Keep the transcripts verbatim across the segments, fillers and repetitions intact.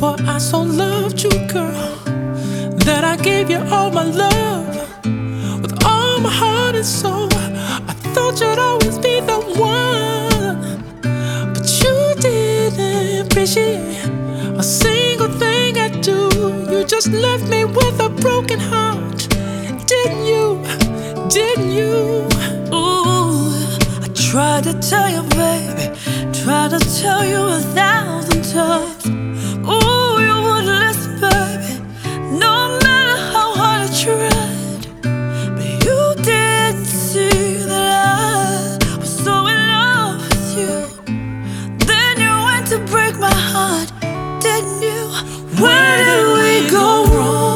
For I so loved you, girl, that I gave you all my love. With all my heart and soul, I thought you'd always be the one. But you didn't appreciate a single thing I do. You just left me with a broken heart. Didn't you? Didn't you? Ooh, I tried to tell you, baby, tried to tell you a thousand times. Ooh, you wouldn't listen, baby, no matter how hard I tried. But you didn't see that I was so in love with you. Then you went to break my heart, didn't you? Where did we go wrong?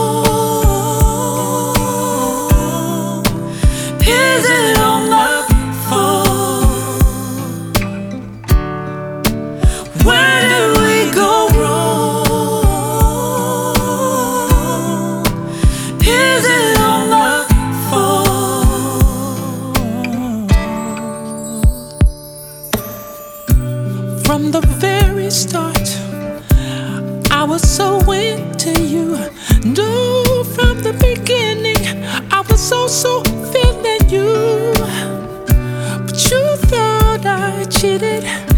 Is it all my fault? Where did we go wrong? Is it all my fault? From the very start, I was so into you. No, from the beginning, I was so, so feeling you. But you thought I cheated.